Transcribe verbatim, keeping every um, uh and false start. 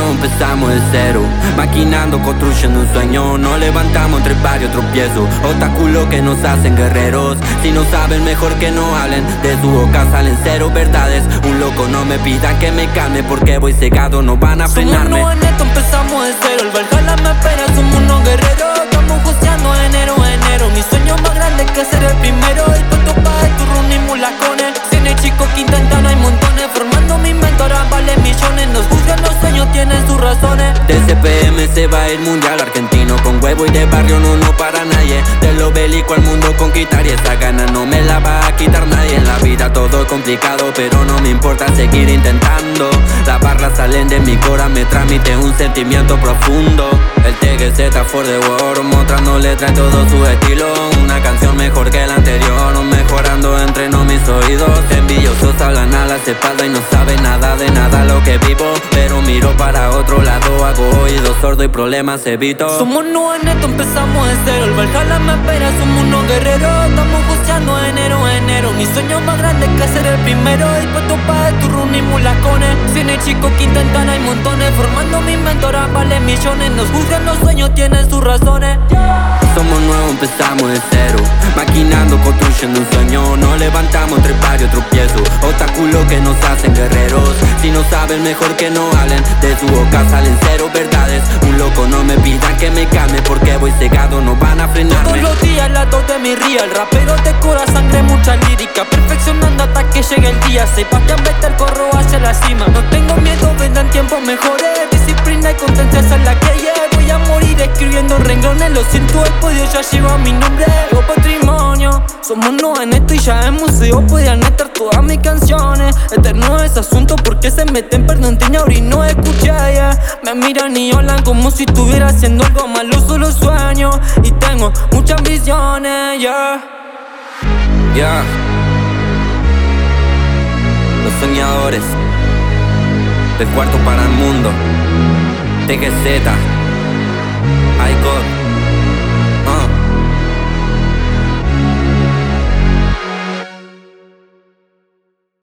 nuevo empezamos de cero, maquinando, construyendo un sueño. Nos levantamos entre varios tropiezos, obstáculos que nos hacen guerreros. Si no saben, mejor que no hablen, de su boca salen cero verdades. Un loco, no me pidan que me calme, porque voy cegado, no van a frenarme. Somos nuevos en esto, empezamos de cero. El Valhalla me espera, somos unos guerreros. Estamos joseando enero, enero. Mi sueño más grande es que ser el primero. Dispuesto para el turrón y mulacones. Tiene chicos que intentan, hay montones. Formando mi mentor, vale millones. Nos juzgan los sueños, tienen sus razones. De C P M se va el mundial argentino. Con huevo y de barrio no, no para nadie. De lo bélico al mundo conquistar, y esa gana no me la va a quitar nadie. En la vida todo es complicado, pero no me importa seguir intentando. Las barras salen de mi cora, me transmite un sentimiento profundo. El T G Z for the world, mostrando letras en todo su estilo. Una canción mejor que la anterior, mejorando entreno mis oídos. Envidiosos hablan a las espaldas y no saben nada de nada lo que vivo. Pero miro para otro lado, hago oídos sordos y problemas evito. Somos nuevos en esto, empezamos de cero. El Valhalla me espera, somos unos guerreros. Estamos joseando enero, enero. Mi sueño más grande es que ser el primero. Dispuesto para el turrón y mulacones. Tiene chicos que intentan, hay montones. Formando mi mentora, vale millones. Nos juzgan los sueños, tienen sus razones. Somos nuevos, empezamos de cero, maquinando, construyendo un sueño. Nos levantamos entre varios tropiezos, obstáculos que nos hacen guerreros. Si no saben, mejor que no hablen, de su boca salen cero verdades. Un loco, no me pidan que me calme, porque voy cegado, no van a frenarme. Todos los días lados de mi ría, el rapero de cora, sangre, mucha lírica. Perfeccionando hasta que llegue el día. Sebastián Vettel, corro hacia la cima. No tengo miedo, vendrán tiempos mejores. Disciplina y constancia es la que llevo. Voy a morir escribiendo renglones. Lo siento, el podio ya lleva mi nombre. Yo patrimonio, somos nuevos en esto y ya en museo podían estar todas mis canciones. Eterno es asunto porque se meten, perdón, tenía y no escuché, yeah. Me miran y hablan como si estuviera haciendo algo malo, solo sueño y tengo muchas ambiciones, yeah. Yeah. Los soñadores del cuarto para el mundo. T G Z, I God.